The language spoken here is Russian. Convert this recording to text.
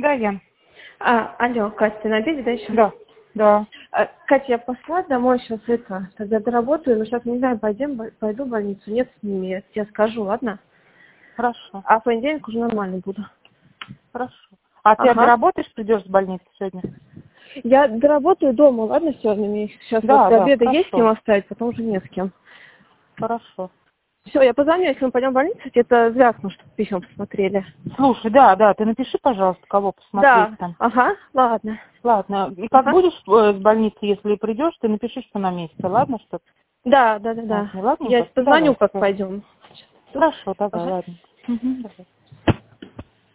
Да, я. Алло, Катя, ты на обеде, да, еще? Да, да. Катя, я пошла домой сейчас тогда доработаю, но сейчас не знаю, пойду в больницу, нет с ними, я тебе скажу, ладно? Хорошо. А в понедельник уже нормально буду. Хорошо. А ты Ага. доработаешь, придешь с больницы сегодня? Я доработаю дома, ладно, сегодня? Мне сейчас Да, вот до да, обеда есть с хорошо. кем оставить, потом уже нет с кем. Хорошо. Все, я позвоню, если мы пойдем в больницу, тебе это звякну, чтобы письма посмотрели. Слушай, да, ты напиши, пожалуйста, кого посмотреть Да, там. ага, ладно. Ладно. И как Ага. будешь с больницы, если придешь, ты напиши, что на месте, ладно, что? Да. Вот, Я ладненько? позвоню, Давай, как всё. пойдем. Хорошо, давай, Ага. ладно. Угу, давай.